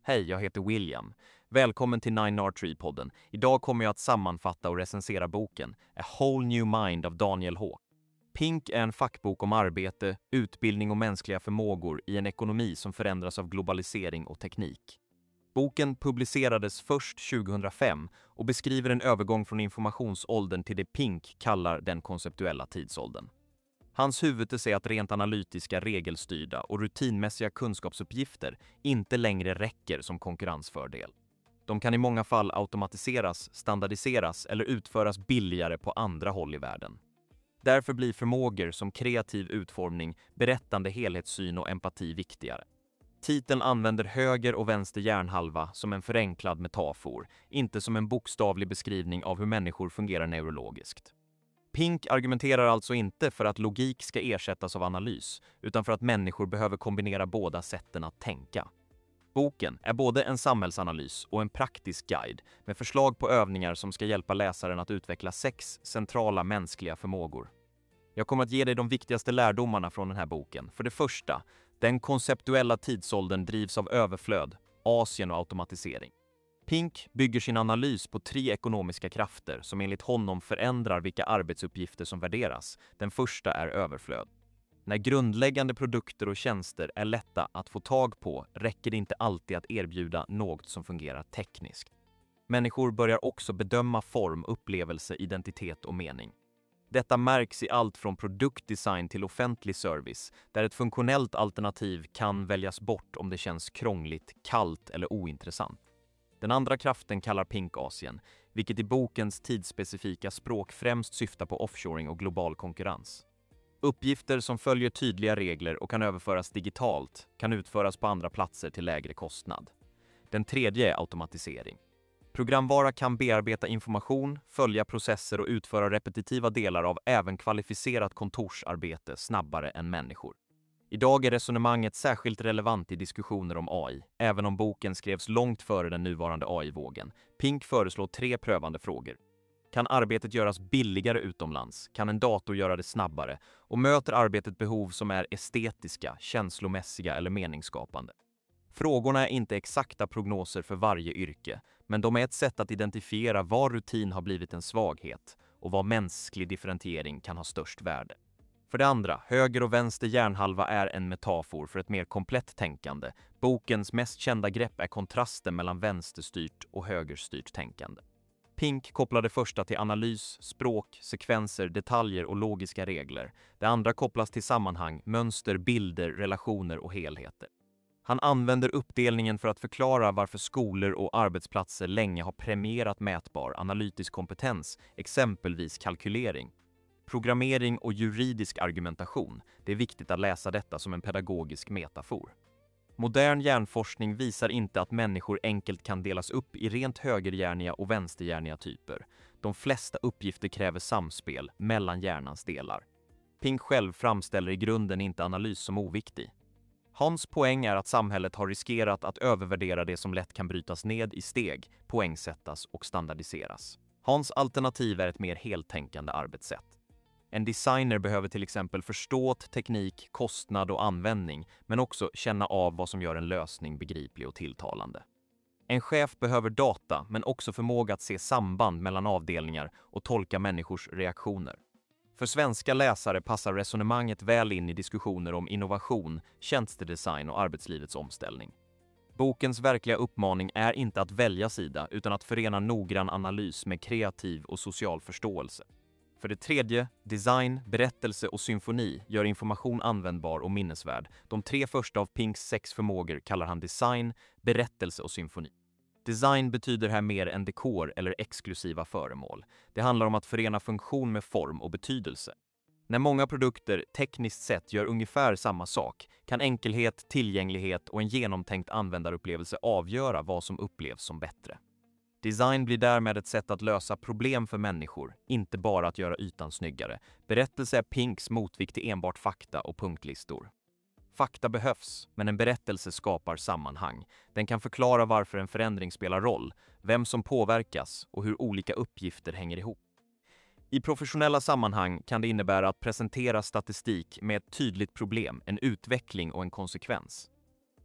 Hej, jag heter William. Välkommen till Nine Tree-podden. Idag kommer jag att sammanfatta och recensera boken A Whole New Mind av Daniel H. Pink är en fackbok om arbete, utbildning och mänskliga förmågor i en ekonomi som förändras av globalisering och teknik. Boken publicerades först 2005 och beskriver en övergång från informationsåldern till det Pink kallar den konceptuella tidsåldern. Hans huvudtes är att rent analytiska, regelstyrda och rutinmässiga kunskapsuppgifter inte längre räcker som konkurrensfördel. De kan i många fall automatiseras, standardiseras eller utföras billigare på andra håll i världen. Därför blir förmågor som kreativ utformning, berättande helhetssyn och empati viktigare. Titeln använder höger och vänster hjärnhalva som en förenklad metafor, inte som en bokstavlig beskrivning av hur människor fungerar neurologiskt. Pink argumenterar alltså inte för att logik ska ersättas av analys, utan för att människor behöver kombinera båda sätten att tänka. Boken är både en samhällsanalys och en praktisk guide med förslag på övningar som ska hjälpa läsaren att utveckla 6 centrala mänskliga förmågor. Jag kommer att ge dig de viktigaste lärdomarna från den här boken. För det första, den konceptuella tidsåldern drivs av överflöd, Asien och automatisering. Pink bygger sin analys på 3 ekonomiska krafter som enligt honom förändrar vilka arbetsuppgifter som värderas. Den första är överflöd. När grundläggande produkter och tjänster är lätta att få tag på räcker det inte alltid att erbjuda något som fungerar tekniskt. Människor börjar också bedöma form, upplevelse, identitet och mening. Detta märks i allt från produktdesign till offentlig service, där ett funktionellt alternativ kan väljas bort om det känns krångligt, kallt eller ointressant. Den andra kraften kallar Pink Asien, vilket i bokens tidsspecifika språk främst syftar på offshoring och global konkurrens. Uppgifter som följer tydliga regler och kan överföras digitalt kan utföras på andra platser till lägre kostnad. Den tredje är automatisering. Programvara kan bearbeta information, följa processer och utföra repetitiva delar av även kvalificerat kontorsarbete snabbare än människor. Idag är resonemanget särskilt relevant i diskussioner om AI, även om boken skrevs långt före den nuvarande AI-vågen. Pink föreslår 3 prövande frågor. Kan arbetet göras billigare utomlands? Kan en dator göra det snabbare? Och möter arbetet behov som är estetiska, känslomässiga eller meningsskapande? Frågorna är inte exakta prognoser för varje yrke, men de är ett sätt att identifiera var rutin har blivit en svaghet och var mänsklig differentiering kan ha störst värde. För det andra, höger och vänster hjärnhalva är en metafor för ett mer komplett tänkande. Bokens mest kända grepp är kontrasten mellan vänsterstyrt och högerstyrt tänkande. Pink kopplar det första till analys, språk, sekvenser, detaljer och logiska regler. Det andra kopplas till sammanhang, mönster, bilder, relationer och helheter. Han använder uppdelningen för att förklara varför skolor och arbetsplatser länge har premierat mätbar analytisk kompetens, exempelvis kalkylering. Programmering och juridisk argumentation. Det är viktigt att läsa detta som en pedagogisk metafor. Modern hjärnforskning visar inte att människor enkelt kan delas upp i rent högerhjärniga och vänsterhjärniga typer. De flesta uppgifter kräver samspel mellan hjärnans delar. Pink själv framställer i grunden inte analys som oviktig. Hans poäng är att samhället har riskerat att övervärdera det som lätt kan brytas ned i steg, poängsättas och standardiseras. Hans alternativ är ett mer heltänkande arbetssätt. En designer behöver till exempel förstå teknik, kostnad och användning, men också känna av vad som gör en lösning begriplig och tilltalande. En chef behöver data, men också förmåga att se samband mellan avdelningar och tolka människors reaktioner. För svenska läsare passar resonemanget väl in i diskussioner om innovation, tjänstedesign och arbetslivets omställning. Bokens verkliga uppmaning är inte att välja sida, utan att förena noggrann analys med kreativ och social förståelse. För det tredje, design, berättelse och symfoni gör information användbar och minnesvärd. De 3 första av Pinks 6 förmågor kallar han design, berättelse och symfoni. Design betyder här mer än dekor eller exklusiva föremål. Det handlar om att förena funktion med form och betydelse. När många produkter tekniskt sett gör ungefär samma sak kan enkelhet, tillgänglighet och en genomtänkt användarupplevelse avgöra vad som upplevs som bättre. Design blir därmed ett sätt att lösa problem för människor, inte bara att göra ytan snyggare. Berättelse är Pinks motvikt till enbart fakta och punktlistor. Fakta behövs, men en berättelse skapar sammanhang. Den kan förklara varför en förändring spelar roll, vem som påverkas och hur olika uppgifter hänger ihop. I professionella sammanhang kan det innebära att presentera statistik med ett tydligt problem, en utveckling och en konsekvens.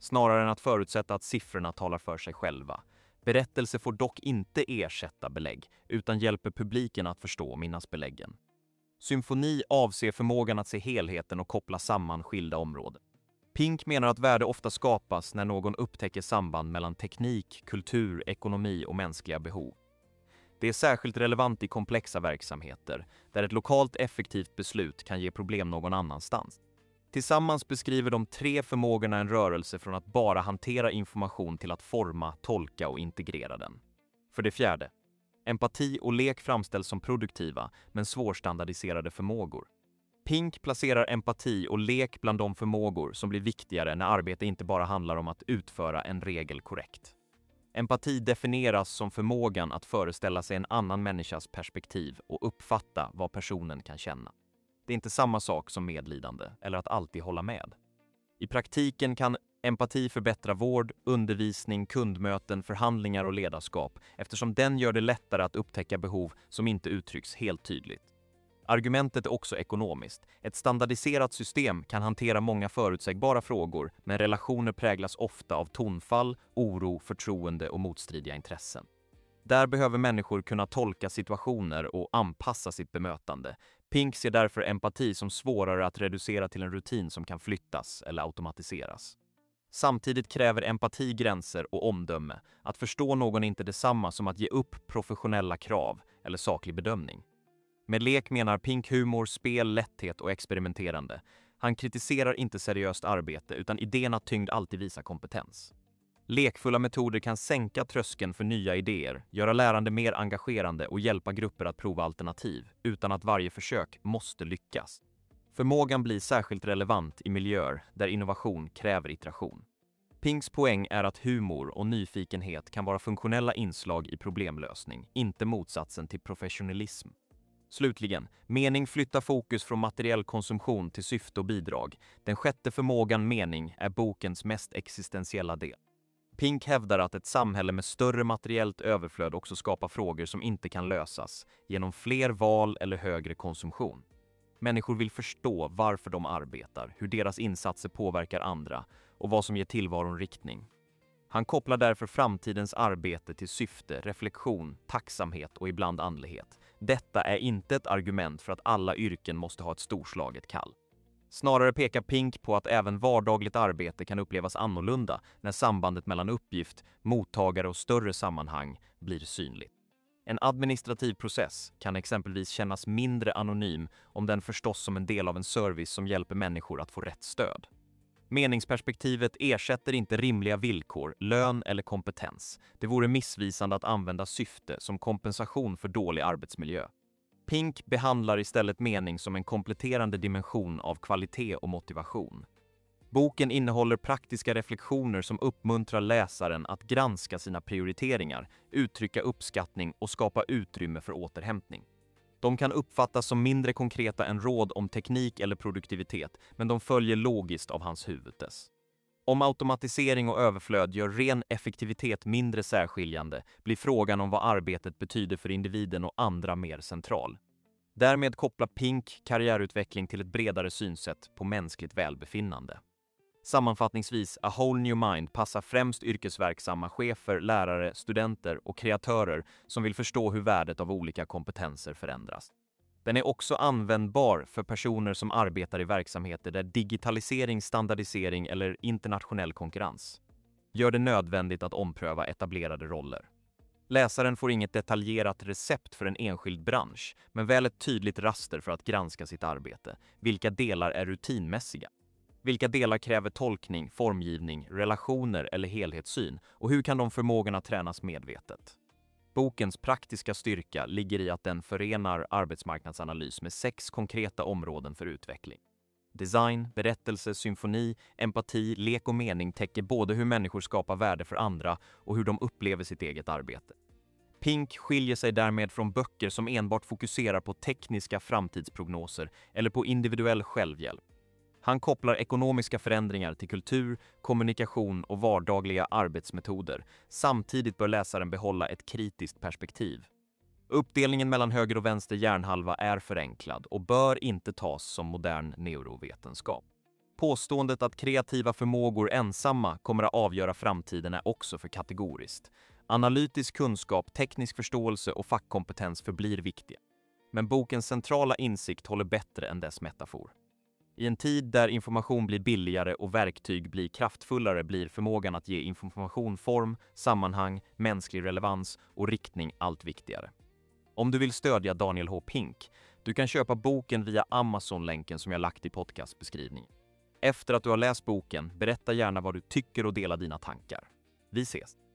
snarare än att förutsätta att siffrorna talar för sig själva. Berättelser får dock inte ersätta belägg, utan hjälper publiken att förstå och minnas beläggen. Symfoni avser förmågan att se helheten och koppla samman skilda områden. Pink menar att värde ofta skapas när någon upptäcker samband mellan teknik, kultur, ekonomi och mänskliga behov. Det är särskilt relevant i komplexa verksamheter, där ett lokalt effektivt beslut kan ge problem någon annanstans. Tillsammans beskriver de 3 förmågorna en rörelse från att bara hantera information till att forma, tolka och integrera den. För det fjärde, empati och lek framställs som produktiva men svårstandardiserade förmågor. Pink placerar empati och lek bland de förmågor som blir viktigare när arbete inte bara handlar om att utföra en regel korrekt. Empati definieras som förmågan att föreställa sig en annan människas perspektiv och uppfatta vad personen kan känna. Det är inte samma sak som medlidande eller att alltid hålla med. I praktiken kan empati förbättra vård, undervisning, kundmöten, förhandlingar och ledarskap eftersom den gör det lättare att upptäcka behov som inte uttrycks helt tydligt. Argumentet är också ekonomiskt. Ett standardiserat system kan hantera många förutsägbara frågor, men relationer präglas ofta av tonfall, oro, förtroende och motstridiga intressen. Där behöver människor kunna tolka situationer och anpassa sitt bemötande. Pink ser därför empati som svårare att reducera till en rutin som kan flyttas eller automatiseras. Samtidigt kräver empati gränser och omdöme. Att förstå någon är inte detsamma som att ge upp professionella krav eller saklig bedömning. Med lek menar Pink humor, spel, lätthet och experimenterande. Han kritiserar inte seriöst arbete utan idén att tyngd alltid visar kompetens. Lekfulla metoder kan sänka tröskeln för nya idéer, göra lärande mer engagerande och hjälpa grupper att prova alternativ utan att varje försök måste lyckas. Förmågan blir särskilt relevant i miljöer där innovation kräver iteration. Pinks poäng är att humor och nyfikenhet kan vara funktionella inslag i problemlösning, inte motsatsen till professionalism. Slutligen, mening flyttar fokus från materiell konsumtion till syfte och bidrag. Den sjätte förmågan mening är bokens mest existentiella del. Pink hävdar att ett samhälle med större materiellt överflöd också skapar frågor som inte kan lösas genom fler val eller högre konsumtion. Människor vill förstå varför de arbetar, hur deras insatser påverkar andra och vad som ger tillvaron riktning. Han kopplar därför framtidens arbete till syfte, reflektion, tacksamhet och ibland andlighet. Detta är inte ett argument för att alla yrken måste ha ett storslaget kall. Snarare pekar Pink på att även vardagligt arbete kan upplevas annorlunda när sambandet mellan uppgift, mottagare och större sammanhang blir synligt. En administrativ process kan exempelvis kännas mindre anonym om den förstås som en del av en service som hjälper människor att få rätt stöd. Meningsperspektivet ersätter inte rimliga villkor, lön eller kompetens. Det vore missvisande att använda syfte som kompensation för dålig arbetsmiljö. Pink behandlar istället mening som en kompletterande dimension av kvalitet och motivation. Boken innehåller praktiska reflektioner som uppmuntrar läsaren att granska sina prioriteringar, uttrycka uppskattning och skapa utrymme för återhämtning. De kan uppfattas som mindre konkreta än råd om teknik eller produktivitet, men de följer logiskt av hans huvudtes. Om automatisering och överflöd gör ren effektivitet mindre särskiljande blir frågan om vad arbetet betyder för individen och andra mer central. Därmed kopplar Pink karriärutveckling till ett bredare synsätt på mänskligt välbefinnande. Sammanfattningsvis, A Whole New Mind passar främst yrkesverksamma chefer, lärare, studenter och kreatörer som vill förstå hur värdet av olika kompetenser förändras. Den är också användbar för personer som arbetar i verksamheter där digitalisering, standardisering eller internationell konkurrens gör det nödvändigt att ompröva etablerade roller. Läsaren får inget detaljerat recept för en enskild bransch, men väl ett tydligt raster för att granska sitt arbete. Vilka delar är rutinmässiga? Vilka delar kräver tolkning, formgivning, relationer eller helhetssyn? Och hur kan de förmågorna tränas medvetet? Bokens praktiska styrka ligger i att den förenar arbetsmarknadsanalys med 6 konkreta områden för utveckling. Design, berättelse, symfoni, empati, lek och mening täcker både hur människor skapar värde för andra och hur de upplever sitt eget arbete. Pink skiljer sig därmed från böcker som enbart fokuserar på tekniska framtidsprognoser eller på individuell självhjälp. Han kopplar ekonomiska förändringar till kultur, kommunikation och vardagliga arbetsmetoder. Samtidigt bör läsaren behålla ett kritiskt perspektiv. Uppdelningen mellan höger och vänster hjärnhalva är förenklad och bör inte tas som modern neurovetenskap. Påståendet att kreativa förmågor ensamma kommer att avgöra framtiden är också för kategoriskt. Analytisk kunskap, teknisk förståelse och fackkompetens förblir viktiga. Men bokens centrala insikt håller bättre än dess metafor. I en tid där information blir billigare och verktyg blir kraftfullare blir förmågan att ge information form, sammanhang, mänsklig relevans och riktning allt viktigare. Om du vill stödja Daniel H. Pink, du kan köpa boken via Amazon-länken som jag lagt i podcastbeskrivningen. Efter att du har läst boken, berätta gärna vad du tycker och dela dina tankar. Vi ses!